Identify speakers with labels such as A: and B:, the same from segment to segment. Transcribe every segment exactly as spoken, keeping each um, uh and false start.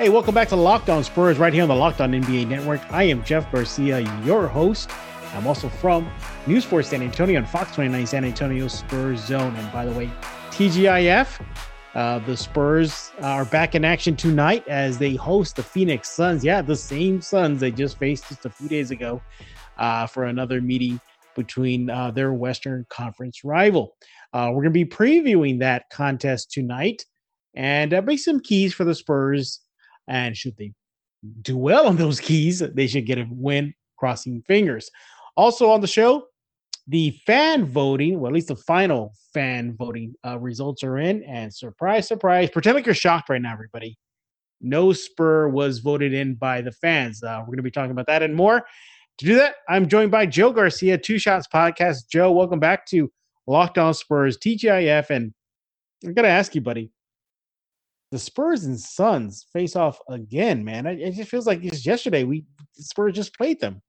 A: Hey, welcome back to Locked On Spurs right here on the Locked On N B A Network. I am Jeff Garcia, your host. I'm also from News four San Antonio and Fox twenty-nine San Antonio Spurs Zone. And by the way, T G I F, uh, the Spurs are back in action tonight as they host the Phoenix Suns. Yeah, the same Suns they just faced just a few days ago uh, for another meeting between uh, their Western Conference rival. Uh, we're going to be previewing that contest tonight and uh, make some keys for the Spurs. And should they do well on those keys, they should get a win, crossing fingers. Also on the show, the fan voting, well, at least the final fan voting uh, results are in. And surprise, surprise, pretend like you're shocked right now, everybody. No Spur was voted in by the fans. Uh, we're going to be talking about that and more. To do that, I'm joined by Joe Garcia, Two Shots Podcast. Joe, welcome back to Locked On Spurs, T G I F. And I got to ask you, buddy, the Spurs and Suns face off again, man. It, it just feels like just yesterday we the Spurs just played them.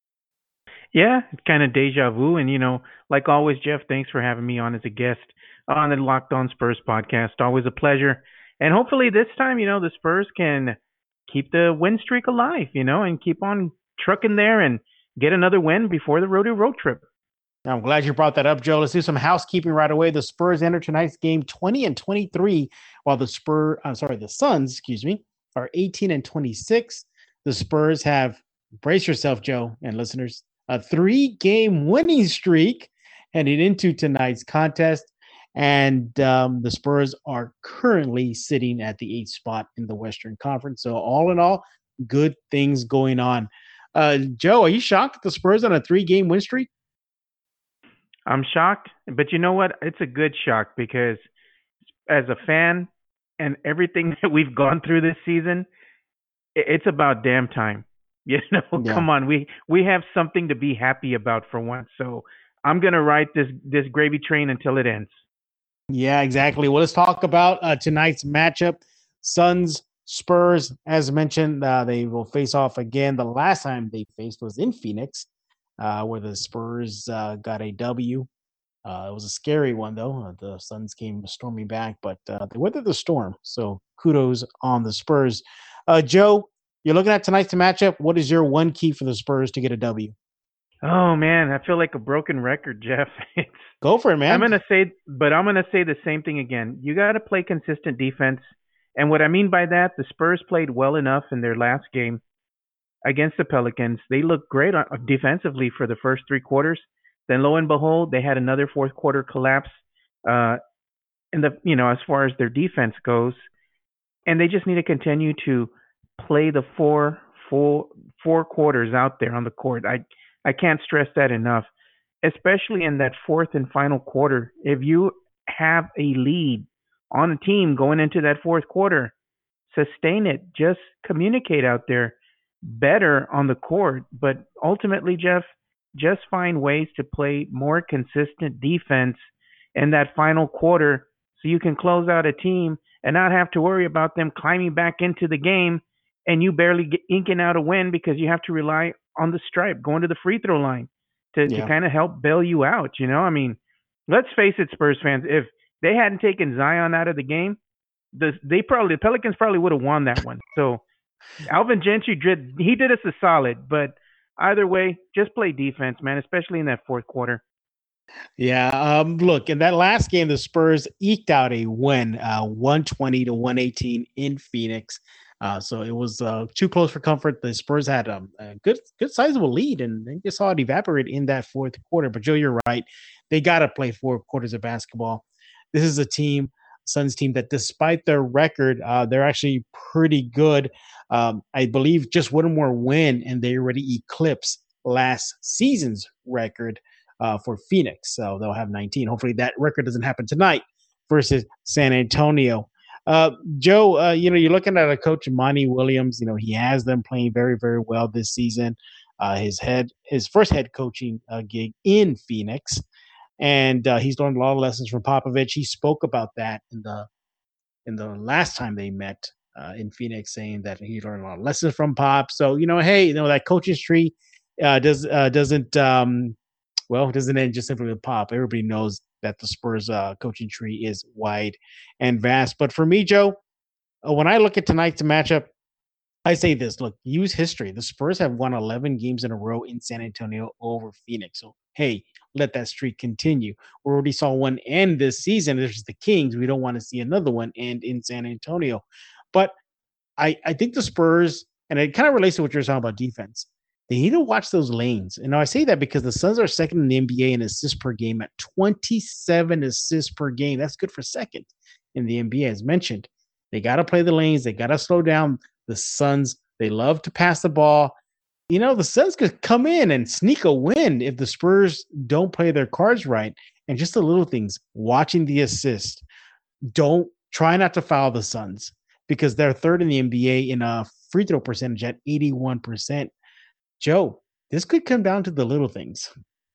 B: Yeah, it's kind of deja vu. And, you know, like always, Jeff, thanks for having me on as a guest on the Locked On Spurs podcast. Always a pleasure. And hopefully this time, you know, the Spurs can keep the win streak alive, you know, and keep on trucking there and get another win before the rodeo road trip.
A: I'm glad you brought that up, Joe. Let's do some housekeeping right away. The Spurs enter tonight's game twenty and twenty-three, while the Spurs, I'm sorry, the Suns, excuse me, are eighteen and twenty-six. The Spurs have, brace yourself, Joe and listeners, a three-game winning streak heading into tonight's contest. And um, the Spurs are currently sitting at the eighth spot in the Western Conference. So all in all, good things going on. Uh, Joe, are you shocked that the Spurs on a three-game win streak?
B: I'm shocked, but you know what? It's a good shock because as a fan and everything that we've gone through this season, it's about damn time. You know, yeah. Come on. We we have something to be happy about for once. So I'm going to ride this, this gravy train until it ends.
A: Yeah, exactly. Well, let's talk about uh, tonight's matchup. Suns, Spurs, as mentioned, uh, they will face off again. The last time they faced was in Phoenix. Uh, where the Spurs uh, got a W. Uh, it was a scary one, though. Uh, the Suns came storming back, but uh, they weathered the storm. So kudos on the Spurs. Uh, Joe, you're looking at tonight's matchup. What is your one key for the Spurs to get a W?
B: Oh, man, I feel like a broken record, Jeff. It's,
A: Go for it, man.
B: I'm going to say, but I'm going to say the same thing again. You got to play consistent defense. And what I mean by that, the Spurs played well enough in their last game against the Pelicans. They looked great defensively for the first three quarters. Then lo and behold, they had another fourth quarter collapse uh, in the, you know, as far as their defense goes. And they just need to continue to play the four full four quarters out there on the court. I I can't stress that enough, especially in that fourth and final quarter. If you have a lead on a team going into that fourth quarter, sustain it. Just communicate out there better on the court, but ultimately, Jeff, just find ways to play more consistent defense in that final quarter so you can close out a team and not have to worry about them climbing back into the game and you barely get inking out a win because you have to rely on the stripe, going to the free throw line to, yeah. to kind of help bail you out. You know, I mean, let's face it, Spurs fans, if they hadn't taken Zion out of the game, the, they probably, the Pelicans probably would have won that one. So, Alvin Gentry did he did us a solid, but either way, just play defense, man, especially in that fourth quarter.
A: Yeah, um, look, in that last game, the Spurs eked out a win, uh, one twenty to one eighteen in Phoenix. Uh, so it was uh, too close for comfort. The Spurs had um, a good, good sizable lead, and they just saw it evaporate in that fourth quarter. But Joe, you're right; they got to play four quarters of basketball. This is a team. Suns team that despite their record, uh, they're actually pretty good. Um, I believe just one more win and they already eclipsed last season's record uh, for Phoenix. So they'll have nineteen. Hopefully that record doesn't happen tonight versus San Antonio. Uh, Joe, uh, you know, you're looking at a coach, Monty Williams. You know, he has them playing very, very well this season. Uh, his head, his first head coaching uh, gig in Phoenix. And uh, he's learned a lot of lessons from Popovich. He spoke about that in the in the last time they met uh, in Phoenix, saying that he learned a lot of lessons from Pop. So, you know, hey, you know, that coaching tree uh, does, uh, doesn't, um, well, doesn't end just simply with Pop. Everybody knows that the Spurs uh, coaching tree is wide and vast. But for me, Joe, uh, when I look at tonight's matchup, I say this, look, use history. The Spurs have won eleven games in a row in San Antonio over Phoenix. So, hey, let that streak continue. We already saw one end this season. There's the Kings. We don't want to see another one end in San Antonio. But I, I think the Spurs, and it kind of relates to what you're talking about defense. They need to watch those lanes. And now I say that because the Suns are second in the N B A in assists per game at twenty-seven assists per game. That's good for second in the N B A, as mentioned. They got to play the lanes. They got to slow down the Suns. They love to pass the ball. You know, the Suns could come in and sneak a win if the Spurs don't play their cards right. And just the little things, watching the assist. Don't try not to foul the Suns because they're third in the N B A in a free throw percentage at eighty-one percent. Joe, this could come down to the little things.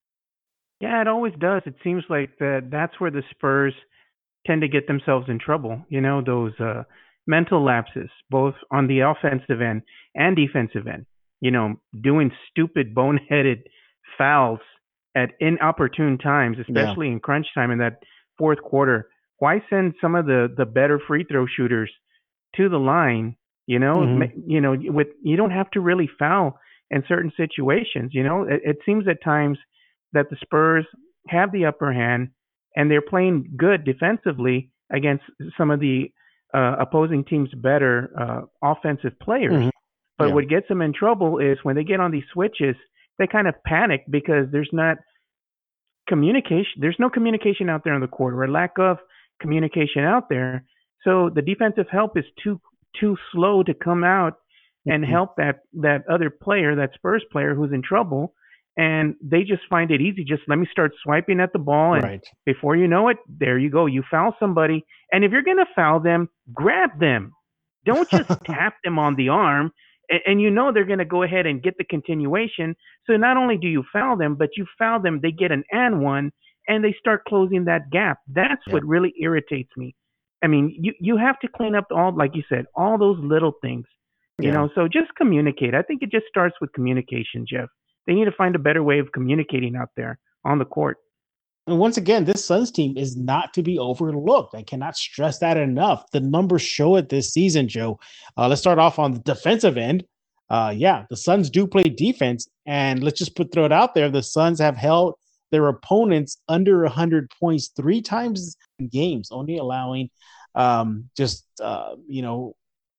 B: Yeah, it always does. It seems like that that's where the Spurs tend to get themselves in trouble. You know, those uh, mental lapses, both on the offensive end and defensive end. You know, doing stupid, boneheaded fouls at inopportune times, especially yeah. in crunch time in that fourth quarter. Why send some of the, the better free throw shooters to the line? You know, mm-hmm. you know, with you don't have to really foul in certain situations. You know, it, it seems at times that the Spurs have the upper hand and they're playing good defensively against some of the uh, opposing team's better uh, offensive players. Mm-hmm. But yeah. what gets them in trouble is when they get on these switches, they kind of panic because there's not communication. There's no communication out there on the court, or a lack of communication out there. So the defensive help is too too slow to come out and help that that other player, that Spurs player who's in trouble, and they just find it easy. Just let me start swiping at the ball, and right. before you know it, there you go. You foul somebody, and if you're going to foul them, grab them. Don't just tap them on the arm, and, and you know they're going to go ahead and get the continuation. So not only do you foul them, but you foul them, they get an and one, and they start closing that gap. That's yep. what really irritates me. I mean, you, you have to clean up all, like you said, all those little things. You yeah. know, so just communicate. I think it just starts with communication, Jeff. They need to find a better way of communicating out there on the court.
A: And once again, this Suns team is not to be overlooked. I cannot stress that enough. The numbers show it this season, Joe. Uh, let's start off on the defensive end. Uh, yeah, the Suns do play defense, and let's just put throw it out there. The Suns have held their opponents under one hundred points three times in games, only allowing um, just, uh, you know,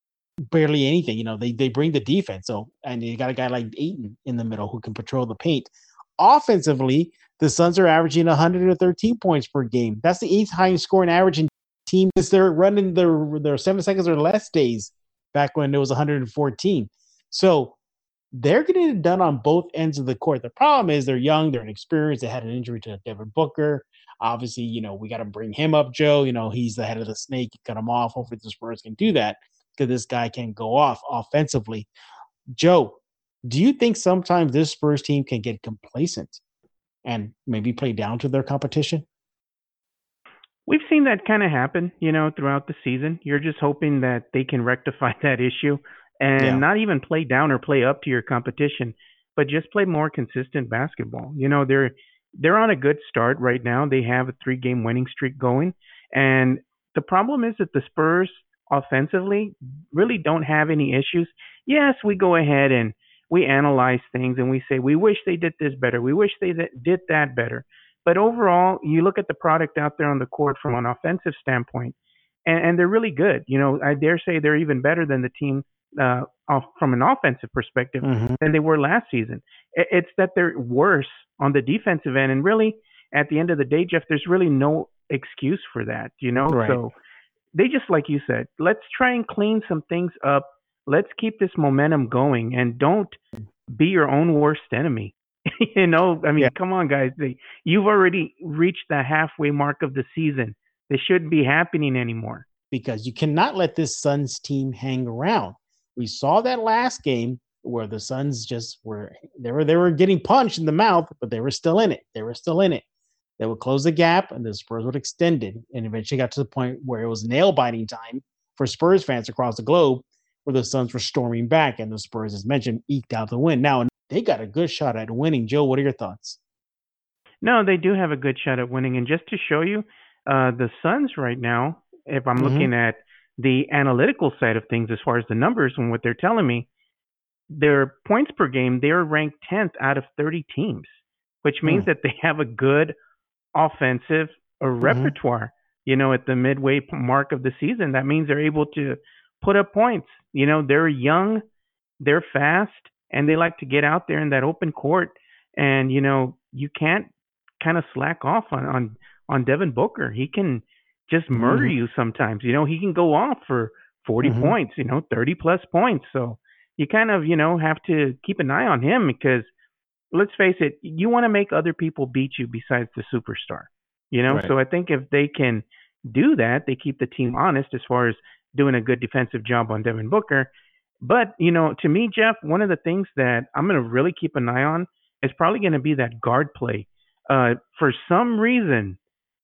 A: barely anything. You know, they they bring the defense. So, and you got a guy like Ayton in the middle who can patrol the paint. Offensively, the Suns are averaging one hundred thirteen points per game. That's the eighth highest scoring average in team. They're running their their seven seconds or less days back when it was one hundred fourteen. So they're getting it done on both ends of the court. The problem is they're young, they're inexperienced. They had an injury to Devin Booker. Obviously, you know, we got to bring him up, Joe. You know, he's the head of the snake. Cut him off. Hopefully the Spurs can do that, because this guy can go off offensively. Joe, do you think sometimes this Spurs team can get complacent and maybe play down to their competition?
B: We've seen that kind of happen, you know, throughout the season. You're just hoping that they can rectify that issue and yeah. not even play down or play up to your competition, but just play more consistent basketball. You know, they're they're on a good start right now. They have a three-game winning streak going. And the problem is that the Spurs offensively really don't have any issues. Yes, we go ahead and we analyze things and we say, we wish they did this better. We wish they did that better. But overall, you look at the product out there on the court from an offensive standpoint, and, and they're really good. You know, I dare say they're even better than the team uh, off, from an offensive perspective mm-hmm. than they were last season. It, it's that they're worse on the defensive end. And really, at the end of the day, Jeff, there's really no excuse for that, you know?
A: Right.
B: So they just, like you said, let's try and clean some things up. Let's keep this momentum going, and don't be your own worst enemy. you know, I mean, yeah. come on, guys. They, you've already reached the halfway mark of the season. This shouldn't be happening anymore.
A: Because you cannot let this Suns team hang around. We saw that last game where the Suns just were they were they were getting punched in the mouth, but they were still in it. They were still in it. They would close the gap, and the Spurs would extend it, and eventually got to the point where it was nail-biting time for Spurs fans across the globe, where the Suns were storming back, and the Spurs, as mentioned, eked out the win. Now, they got a good shot at winning. Joe, what are your thoughts?
B: No, they do have a good shot at winning. And just to show you, uh, the Suns right now, if I'm mm-hmm. looking at the analytical side of things as far as the numbers and what they're telling me, their points per game, they're ranked tenth out of thirty teams, which means
A: Mm.
B: that they have a good offensive uh,
A: Mm-hmm.
B: repertoire, you know, at the midway mark of the season. That means they're able to put up points. You know, they're young, they're fast, and they like to get out there in that open court. And, you know, you can't kind of slack off on, on, on Devin Booker. He can just murder
A: Mm-hmm.
B: you sometimes. You know, he can go off for forty
A: Mm-hmm.
B: points, you know, thirty plus points. So you kind of, you know, have to keep an eye on him because let's face it, you want to make other people beat you besides the superstar. You know,
A: Right.
B: so I think if they can do that, they keep the team honest as far as doing a good defensive job on Devin Booker. But, you know, to me, Jeff, one of the things that I'm going to really keep an eye on is probably going to be that guard play. Uh, for some reason,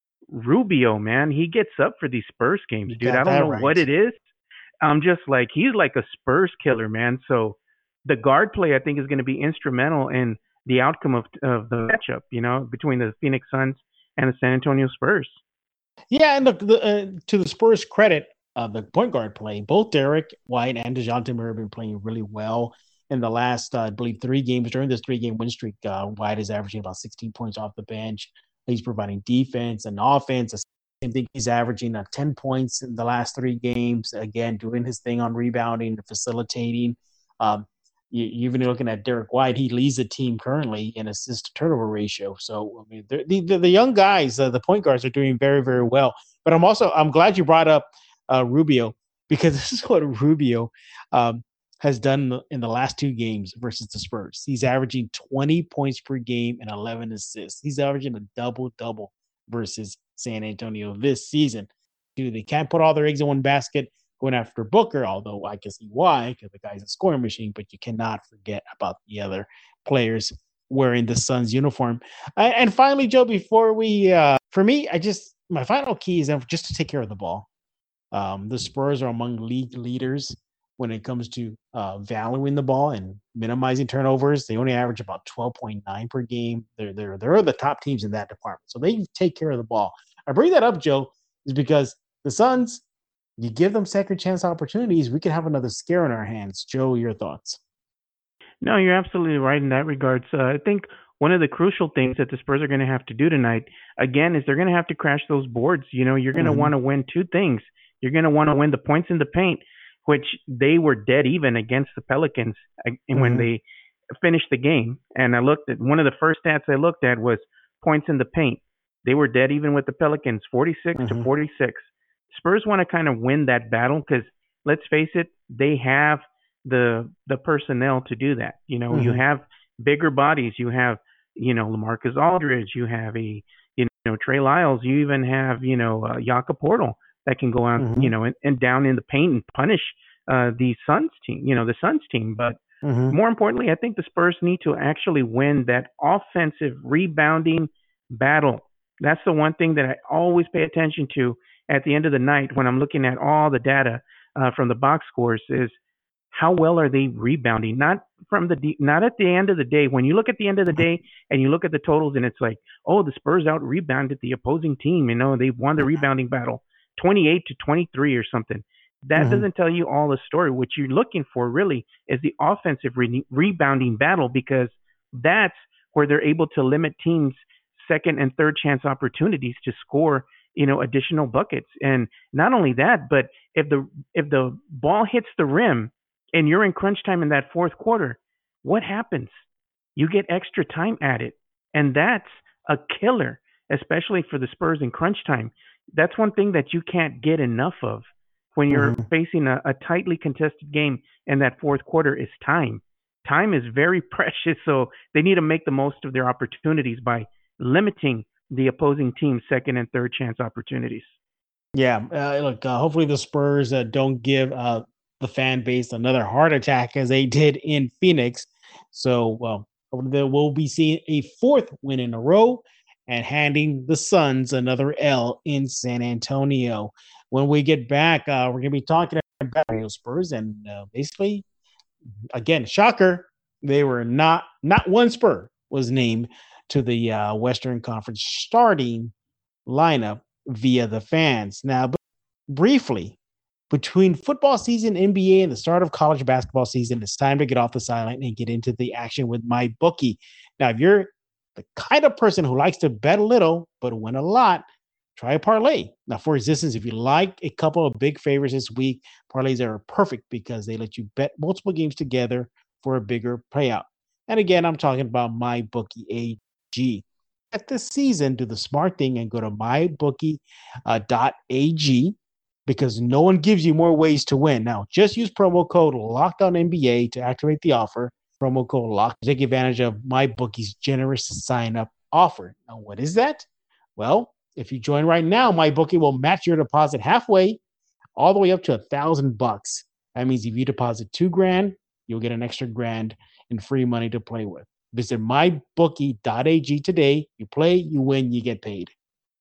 B: Rubio, man, he gets up for these Spurs games,
A: You
B: dude. I
A: got
B: don't
A: that
B: know
A: right.
B: what it is. I'm just like, he's like a Spurs killer, man. So the guard play, I think, is going to be instrumental in the outcome of, of the matchup, you know, between the Phoenix Suns and the San Antonio Spurs.
A: Yeah, and look, the, uh, to the Spurs' credit, uh, the point guard play, both Derek White and DeJounte Murray have been playing really well in the last, uh, I believe, three games. During this three-game win streak, uh, White is averaging about sixteen points off the bench. He's providing defense and offense. The same thing, he's averaging uh, ten points in the last three games. Again, doing his thing on rebounding and facilitating. Um, you, you're even looking at Derek White. He leads the team currently in assist to turnover ratio. So, I mean, the, the, the young guys, uh, the point guards are doing very, very well. But I'm also, I'm glad you brought up uh, Rubio because this is what Rubio um, has done in the last two games versus the Spurs. He's averaging twenty points per game and eleven assists. He's averaging a double-double versus San Antonio this season. Dude, they can't put all their eggs in one basket going after Booker, although I can see why, because the guy's a scoring machine, but you cannot forget about the other players wearing the Suns uniform. Uh, and finally, Joe, before we, uh, for me, I just, my final key is just to take care of the ball. Um, the Spurs are among league leaders when it comes to uh, valuing the ball and minimizing turnovers. They only average about twelve point nine per game. They're, they're, they're the top teams in that department. So they take care of the ball. I bring that up, Joe, is because the Suns, you give them second chance opportunities, we could have another scare in our hands. Joe, your thoughts?
B: No, you're absolutely right in that regards. Uh, I think one of the crucial things that the Spurs are going to have to do tonight, again, is they're going to have to crash those boards. You know, you're going to
A: Mm-hmm.
B: want to win two things. You're going to want to win the points in the paint, which they were dead even against the Pelicans mm-hmm. when they finished the game. And I looked at one of the first stats I looked at was points in the paint. They were dead even with the Pelicans, forty-six mm-hmm. to forty-six. Spurs want to kind of win that battle because let's face it, they have the the personnel to do that. You know, mm-hmm. you have bigger bodies. You have, you know, LaMarcus Aldridge. You have a, you know, Trey Lyles. You even have, you know, uh, Jakob Poeltl that can go out, mm-hmm. you know, and, and down in the paint and punish uh, the Suns team, you know, the Suns team. But mm-hmm. more importantly, I think the Spurs need to actually win that offensive rebounding battle. That's the one thing that I always pay attention to at the end of the night when I'm looking at all the data uh, from the box scores is how well are they rebounding? Not from the de- not at the end of the day. When you look at the end of the day and you look at the totals and it's like, oh, the Spurs out rebounded the opposing team. You know, they won the rebounding battle, twenty-eight to twenty-three or something. That mm-hmm. doesn't tell you all the story. What you're looking for really is the offensive re- rebounding battle because that's where they're able to limit teams' second and third chance opportunities to score, you know, additional buckets. And not only that, but if the if the ball hits the rim and you're in crunch time in that fourth quarter, what happens? You get extra time at it. And that's a killer, especially for the Spurs in crunch time. That's one thing that you can't get enough of when you're mm-hmm. facing a, a tightly contested game in that fourth quarter is time. Time is very precious, so they need to make the most of their opportunities by limiting the opposing team's second and third chance opportunities.
A: Yeah, uh, look, uh, hopefully the Spurs uh, don't give uh, the fan base another heart attack as they did in Phoenix. So, well, there will be seeing a fourth win in a row and handing the Suns another L in San Antonio. When we get back, uh, we're going to be talking about the Spurs and uh, basically, again, shocker, they were not, not one Spur was named to the uh, Western Conference starting lineup via the fans. Now, briefly, Between football season, N B A, and the start of college basketball season, it's time to get off the sideline and get into the action with MyBookie. Now, if you're the kind of person who likes to bet a little but win a lot, try a parlay. Now, for instance, if you like a couple of big favorites this week, parlays are perfect because they let you bet multiple games together for a bigger payout. And again, I'm talking about MyBookie A G. At this season, do the smart thing and go to my bookie dot a g because no one gives you more ways to win. Now, just use promo code LOCKEDONNBA to activate the offer. Promo code LOCKED to take advantage of MyBookie's generous sign-up offer. Now, what is that? Well, if you join right now, MyBookie will match your deposit halfway, all the way up to a thousand bucks. That means if you deposit two grand, you'll get an extra grand in free money to play with. Visit my bookie dot a g today. You play, you win, you get paid.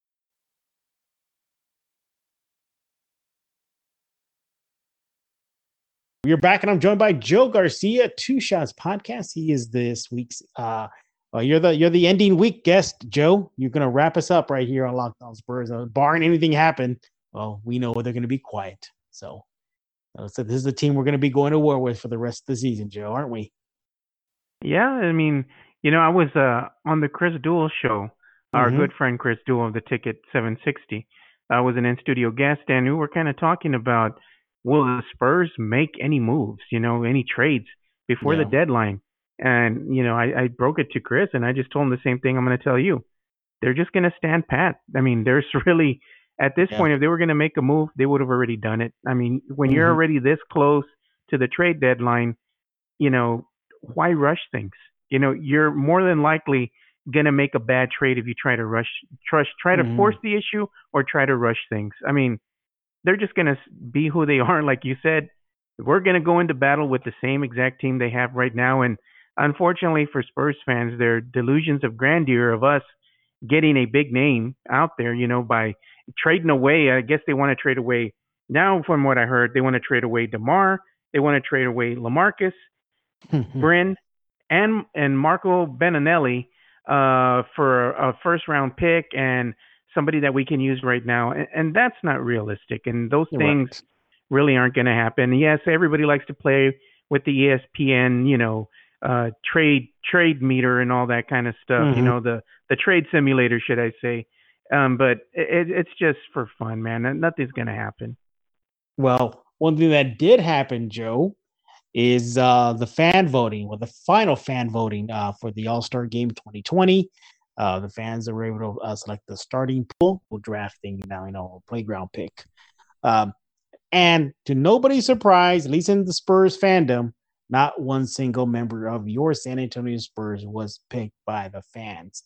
A: We're back, and I'm joined by Joe Garcia, Two Shots Podcast. He is this week's. Uh, well, you're the you're the ending week guest, Joe. You're gonna wrap us up right here on Locked On Spurs. Uh, barring anything happen, well, we know they're gonna be quiet. So, uh, so this is the team we're gonna be going to war with for the rest of the season, Joe, aren't we?
B: Yeah, I mean, you know, I was uh, on the Chris Duell show. Our
A: Mm-hmm.
B: good friend Chris Duell of the Ticket seven sixty uh, was an in-studio guest, and we were kind of talking about, will the Spurs make any moves, you know, any trades before
A: Yeah.
B: the deadline? And, you know, I, I broke it to Chris, and I just told him the same thing I'm going to tell you. They're just going to stand pat. I mean, there's really, at this
A: Yeah.
B: point, if they were going to make a move, they would have already done it. I mean, when you're
A: Mhm.
B: already this close to the trade deadline, you know, why rush things? You know, you're more than likely going to make a bad trade if you try to rush, trust, try to
A: Mhm.
B: force the issue or try to rush things. I mean, they're just going to be who they are. Like you said, we're going to go into battle with the same exact team they have right now. And unfortunately for Spurs fans, their delusions of grandeur of us getting a big name out there, you know, by trading away, I guess they want to trade away. Now, from what I heard, they want to trade away DeMar. They want to trade away LaMarcus, Bryn, and and Marco Beninelli uh, for a first round pick and somebody that we can use right now, and, and that's not realistic. And those
A: You're
B: things
A: right.
B: really aren't going to happen. Yes, everybody likes to play with the E S P N, you know, uh, trade trade meter and all that kind of stuff. You
A: Mhm.
B: know, the the trade simulator, should I say? Um, but it, it's just for fun, man. Nothing's going to happen.
A: Well, one thing that did happen, Joe, is uh, the fan voting, well, the final fan voting uh, for the All-Star Game twenty twenty. Uh, the fans are able to uh, select the starting pool, well, drafting now, you know, playground pick. Um, and to nobody's surprise, at least in the Spurs fandom, not one single member of your San Antonio Spurs was picked by the fans.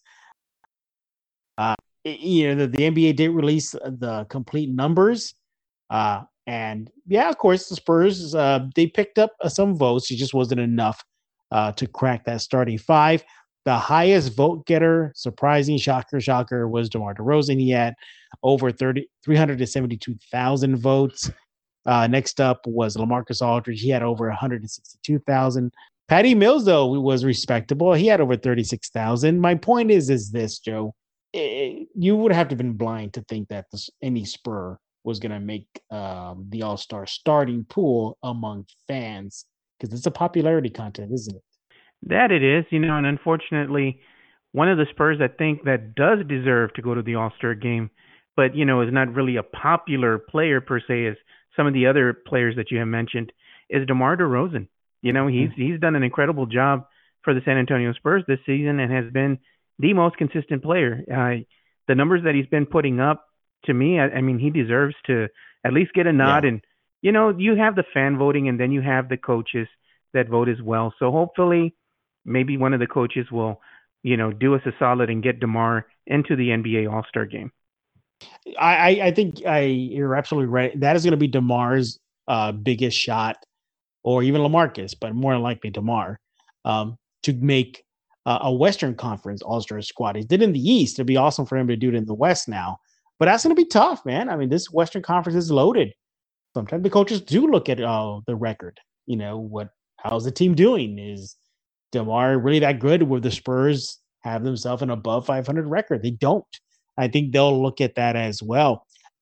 A: Uh, you know, the, the N B A did release the complete numbers. Uh, and yeah, of course, the Spurs, uh, they picked up uh, some votes. It just wasn't enough uh, to crack that starting five. The highest vote getter, surprising, shocker, shocker, was DeMar DeRozan. He had over thirty, three hundred seventy-two thousand votes. Uh, next up was LaMarcus Aldridge. He had over one hundred sixty-two thousand. Patty Mills, though, was respectable. He had over thirty-six thousand. My point is, is this, Joe? It, you would have to have been blind to think that this, any Spur was going to make um, the All-Star starting pool among fans, because it's a popularity contest, isn't it?
B: That it is, you know, and unfortunately, one of the Spurs I think that does deserve to go to the All-Star game, but, you know, is not really a popular player per se as some of the other players that you have mentioned, is DeMar DeRozan. You know, he's he's done an incredible job for the San Antonio Spurs this season and has been the most consistent player. Uh, the numbers that he's been putting up, to me, I, I mean, he deserves to at least get a nod.
A: Yeah.
B: And, you know, you have the fan voting and then you have the coaches that vote as well. So hopefully maybe one of the coaches will, you know, do us a solid and get DeMar into the N B A All-Star game.
A: I, I, I think I, you're absolutely right. That is going to be DeMar's uh, biggest shot, or even LaMarcus, but more likely DeMar, um, to make uh, a Western Conference All-Star squad. He did in the East. It'd be awesome for him to do it in the West now. But that's going to be tough, man. I mean, this Western Conference is loaded. Sometimes the coaches do look at uh, the record. You know, what? How's the team doing? Is DeMar really that good where the Spurs have themselves an above five hundred record? They don't. I think they'll look at that as well.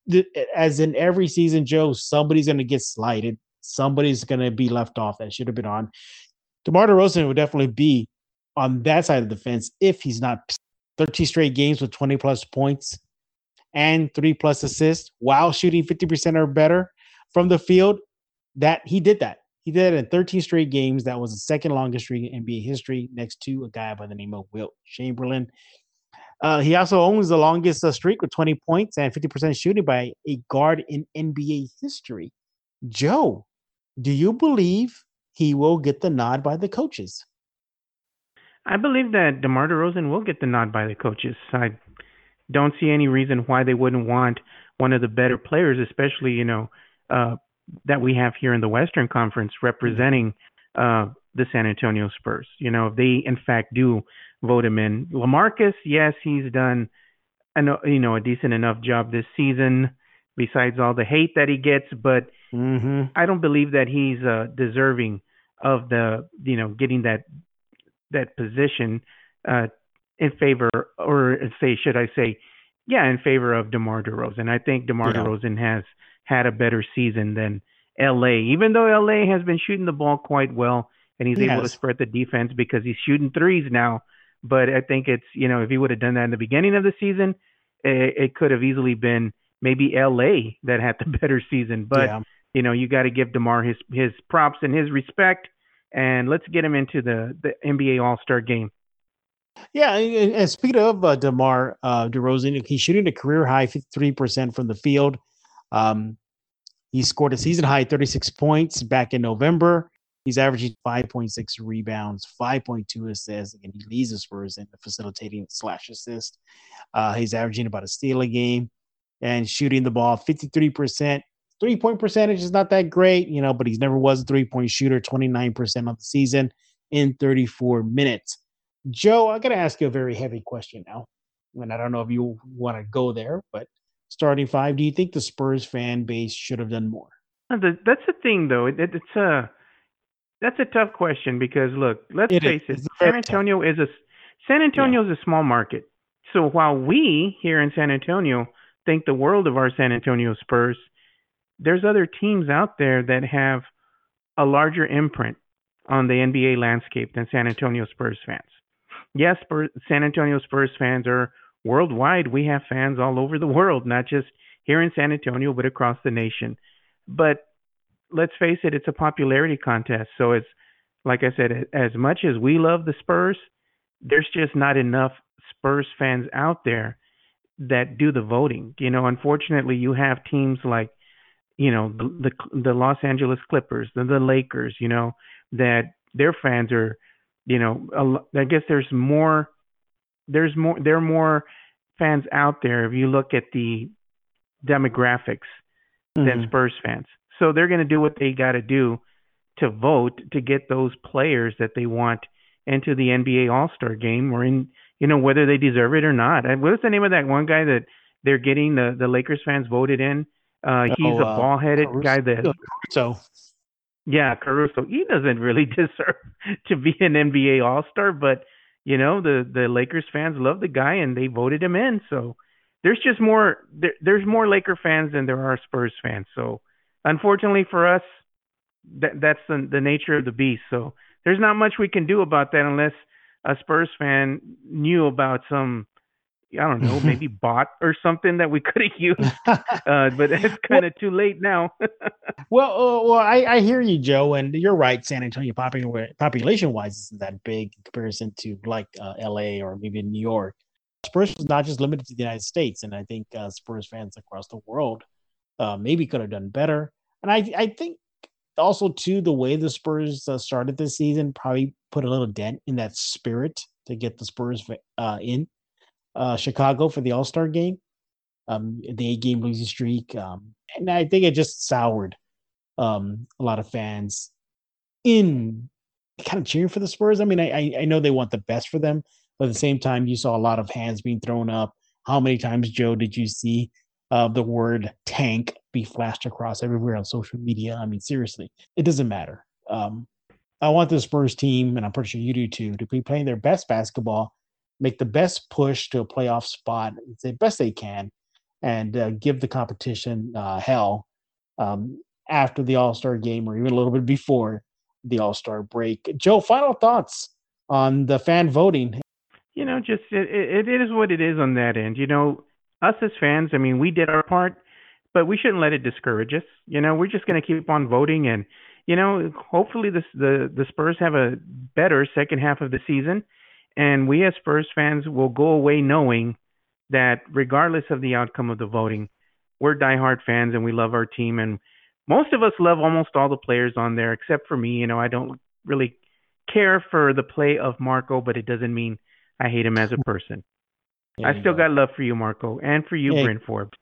A: as in every season, Joe, somebody's going to get slighted. Somebody's going to be left off that should have been on. DeMar DeRozan would definitely be on that side of the fence if he's not thirteen straight games with twenty plus points and three plus assists while shooting fifty percent or better from the field. That he did that. He did it in thirteen straight games. That was the second longest streak in N B A history, next to a guy by the name of Wilt Chamberlain. Uh, he also owns the longest uh, streak with twenty points and fifty percent shooting by a guard in N B A history. Joe, do you believe he will get the nod by the coaches?
B: I believe that DeMar DeRozan will get the nod by the coaches. I don't see any reason why they wouldn't want one of the better players, especially, you know, uh, that we have here in the Western Conference representing uh, the San Antonio Spurs. You know, if they in fact do vote him in. LaMarcus, yes, he's done, a, you know, a decent enough job this season, besides all the hate that he gets. But mm-hmm. I don't believe that he's uh, deserving of the, you know, getting that that position uh, in favor, or say, should I say, yeah, in favor of DeMar DeRozan. I think DeMar yeah. DeRozan has had a better season than L A, even though L A has been shooting the ball quite well, and he's he able has. to spread the defense because he's shooting threes now. But I think it's, you know, if he would have done that in the beginning of the season, it, it could have easily been maybe L A that had the better season. But, yeah. you know, you got to give DeMar his, his props and his respect, and let's get him into the, the N B A All-Star game.
A: Yeah, and, and speaking of uh, DeMar uh, DeRozan, he's shooting a career-high fifty-three percent from the field. Um, he scored a season-high thirty-six points back in November. He's averaging five point six rebounds, five point two assists, and he leads the Spurs in the facilitating slash assist. Uh, he's averaging about a steal a game and shooting the ball fifty-three percent. Three-point percentage is not that great, you know, but he's never was a three-point shooter, twenty-nine percent of the season in thirty-four minutes. Joe, I got to ask you a very heavy question now, and I don't know if you want to go there, but starting five, do you think the Spurs fan base should have done more?
B: That's the thing, though. It, it, it's a that's a tough question because, look, let's it face is. it. San Antonio tough. is a San Antonio yeah. is a small market. So while we here in San Antonio think the world of our San Antonio Spurs, there's other teams out there that have a larger imprint on the N B A landscape than San Antonio Spurs fans. Yes, Spurs, San Antonio Spurs fans are worldwide. We have fans all over the world, not just here in San Antonio, but across the nation. But let's face it, it's a popularity contest. So it's, like I said, as much as we love the Spurs, there's just not enough Spurs fans out there that do the voting. You know, unfortunately, you have teams like, you know, the the, the Los Angeles Clippers, the, the Lakers, you know, that their fans are, you know, I guess there's more, there's more, there are more fans out there if you look at the demographics mm-hmm. than Spurs fans. So they're going to do what they got to do to vote to get those players that they want into the N B A All-Star game, or in, you know, whether they deserve it or not. What's the name of that one guy that they're getting the, the Lakers fans voted in? Uh, he's oh, a uh, ball-headed Caruso. guy that.
A: So.
B: Yeah, Caruso. He doesn't really deserve to be an N B A All-Star, but, you know, the, the Lakers fans love the guy and they voted him in. So there's just more, there, there's more Laker fans than there are Spurs fans. So unfortunately for us, that, that's the, the nature of the beast. So there's not much we can do about that unless a Spurs fan knew about some, I don't know, maybe bot or something that we could have used, uh, but it's kind of too late now.
A: well, uh, well, I, I hear you, Joe, and you're right. San Antonio population-wise isn't that big in comparison to like uh, L A or maybe New York. Spurs was not just limited to the United States, and I think uh, Spurs fans across the world uh, maybe could have done better. And I, I think also too the way the Spurs uh, started this season probably put a little dent in that spirit to get the Spurs uh, in. Uh, Chicago for the All-Star game, um, the eight-game losing streak. Um, and I think it just soured um, a lot of fans in kind of cheering for the Spurs. I mean, I, I know they want the best for them, but at the same time, you saw a lot of hands being thrown up. How many times, Joe, did you see uh, the word tank be flashed across everywhere on social media? I mean, seriously, it doesn't matter. Um, I want the Spurs team, and I'm pretty sure you do too, to be playing their best basketball, make the best push to a playoff spot, the best they can, and uh, give the competition uh, hell um, after the All-Star game or even a little bit before the All-Star break. Joe, final thoughts on the fan voting?
B: You know, just it, it, it is what it is on that end. You know, us as fans, I mean, we did our part, but we shouldn't let it discourage us. You know, we're just going to keep on voting, and you know, hopefully this, the the Spurs have a better second half of the season, and we as Spurs fans will go away knowing that regardless of the outcome of the voting, we're diehard fans and we love our team, and most of us love almost all the players on there except for me. You know, I don't really care for the play of Marco, but it doesn't mean I hate him as a person.
A: There
B: I
A: you
B: still
A: go.
B: got love for you, Marco, and for you,
A: Yeah.
B: Bryn Forbes.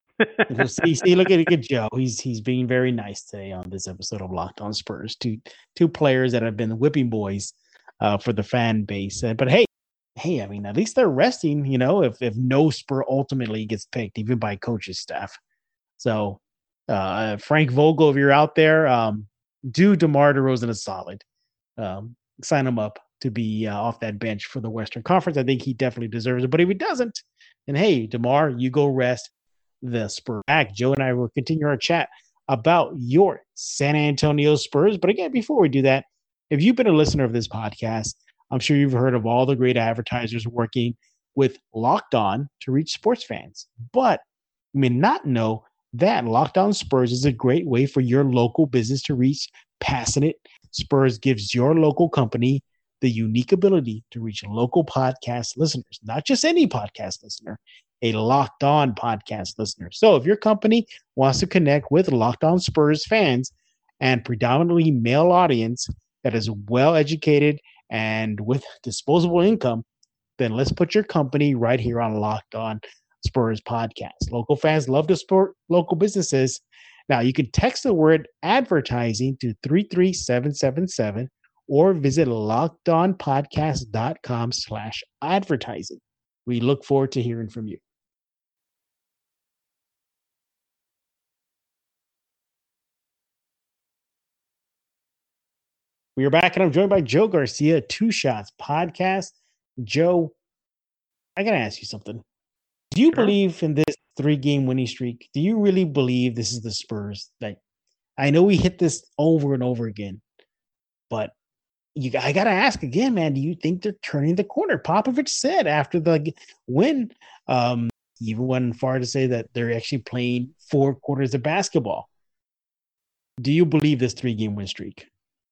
A: see, see, look at, look at Joe. He's he's being very nice today on this episode of Locked On Spurs. Two two players that have been whipping boys uh, for the fan base. Uh, but hey, hey, I mean, at least they're resting. You know, if if no Spur ultimately gets picked, even by coach's staff. So, uh, Frank Vogel, if you're out there, um, do DeMar DeRozan a solid. Um, sign him up to be uh, off that bench for the Western Conference. I think he definitely deserves it. But if he doesn't, then hey, DeMar, you go rest the Spurs back. Joe and I will continue our chat about your San Antonio Spurs. But again, before we do that, if you've been a listener of this podcast, I'm sure you've heard of all the great advertisers working with Locked On to reach sports fans. But you may not know that Locked On Spurs is a great way for your local business to reach passionate Spurs. Gives your local company the unique ability to reach local podcast listeners, not just any podcast listener, a Locked On podcast listener. So if your company wants to connect with Locked On Spurs fans and predominantly male audience that is well educated and with disposable income, then let's put your company right here on Locked On Spurs podcast. Local fans love to support local businesses. Now you can text the word advertising to three three seven seven seven or visit lockedonpodcast.com slash advertising. We look forward to hearing from you. We are back, and I'm joined by Joe Garcia, Two Shots Podcast. Joe, I got to ask you something. Do you
B: Sure.
A: believe in this three-game winning streak? Do you really believe this is the Spurs? Like, I know we hit this over and over again, but you, I got to ask again, man, do you think they're turning the corner? Popovich said after the win, um, he even went far to say that they're actually playing four quarters of basketball. Do you believe this three-game win streak?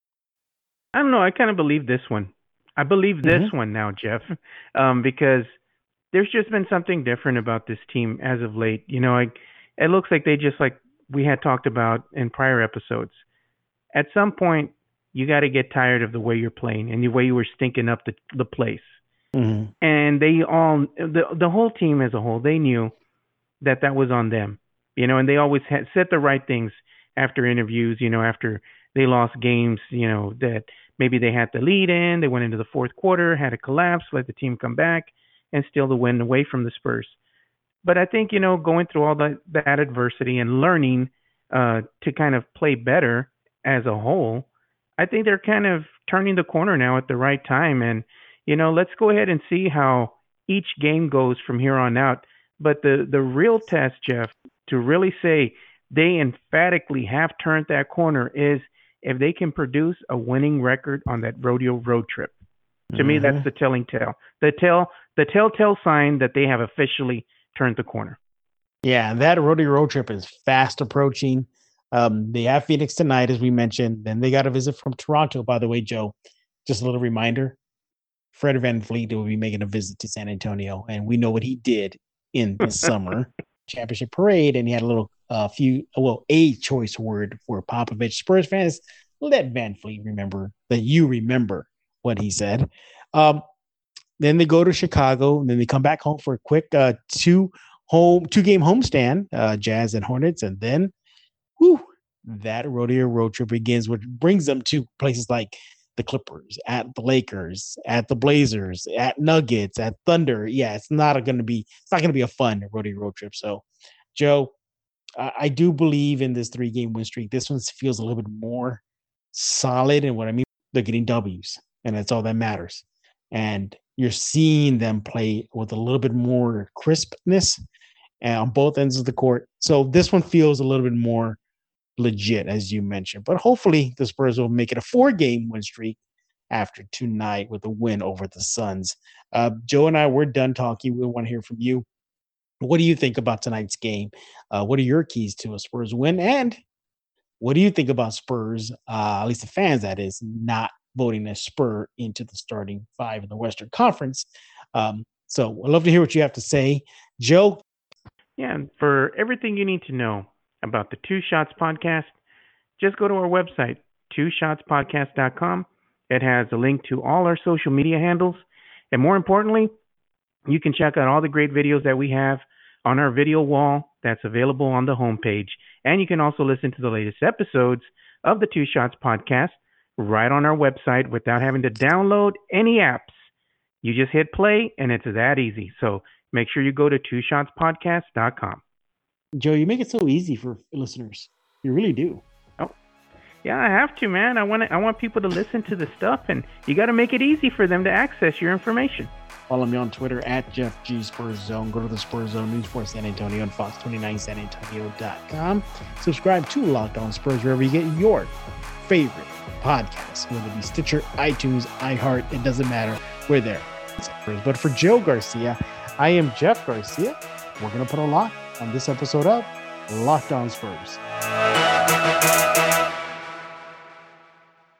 B: I don't know. I kind of believe this one. I believe this mm-hmm. one now, Jeff, um, because there's just been something different about this team as of late. You know, I, it looks like they just, like we had talked about in prior episodes, at some point you got to get tired of the way you're playing and the way you were stinking up the the place. Mm-hmm. And they all, the the whole team as a whole, they knew that that was on them. You know, and they always had said the right things after interviews. You know, after they lost games, you know, that maybe they had the lead in, they went into the fourth quarter, had a collapse, let the team come back, and steal the win away from the Spurs. But I think, you know, going through all that, that adversity and learning uh, to kind of play better as a whole, I think they're kind of turning the corner now at the right time. And, you know, let's go ahead and see how each game goes from here on out. But the, the real test, Jeff, to really say they emphatically have turned that corner is if they can produce a winning record on that rodeo road trip. To mm-hmm. me, that's the telling tale. The tell, the telltale sign that they have officially turned the corner.
A: Yeah, that rodeo road trip is fast approaching. Um, they have Phoenix tonight, as we mentioned. Then they got a visit from Toronto, by the way, Joe. Just a little reminder, Fred VanVleet will be making a visit to San Antonio, and we know what he did in the summer championship parade, and he had a little uh, few, well, a choice word for Popovich. Spurs fans, let VanVleet remember that you remember what he said. Um, then they go to Chicago, and then they come back home for a quick uh, two home two game homestand, uh, Jazz and Hornets, and then whew, that rodeo road trip begins, which brings them to places like the Clippers, at the Lakers, at the Blazers, at Nuggets, at Thunder. Yeah, it's not going to be it's not going to be a fun rodeo road trip. So, Joe, I, I do believe in this three game win streak. This one feels a little bit more solid, and what I mean, they're getting W's, and that's all that matters. And you're seeing them play with a little bit more crispness and on both ends of the court. So this one feels a little bit more legit, as you mentioned. But hopefully the Spurs will make it a four-game win streak after tonight with a win over the Suns. Uh, Joe and I, we're done talking. We want to hear from you. What do you think about tonight's game? Uh, what are your keys to a Spurs win? And what do you think about Spurs, uh, at least the fans, that is, not voting a Spur into the starting five in the Western Conference? Um, so I'd love to hear what you have to say. Joe?
B: Yeah, and for everything you need to know about the Two Shots Podcast, just go to our website, two shots podcast dot com. It has a link to all our social media handles. And more importantly, you can check out all the great videos that we have on our video wall that's available on the homepage. And you can also listen to the latest episodes of the Two Shots Podcast right on our website without having to download any apps. You just hit play and it's that easy. So make sure you go to two shots podcast dot com.
A: Joe, you make it so easy for listeners. You really do.
B: Oh, yeah, I have to, man. I want to, I want people to listen to the stuff, and you got to make it easy for them to access your information.
A: Follow me on Twitter at Jeff G Spurs Zone. Go to the Spurs Zone News for San Antonio and Fox twenty-nine San Antonio dot com. Subscribe to Locked On Spurs wherever you get your favorite podcasts, whether it be Stitcher, iTunes, iHeart. It doesn't matter. We're there. But for Joe Garcia, I am Jeff Garcia. We're going to put a lock on this episode of Locked On Spurs.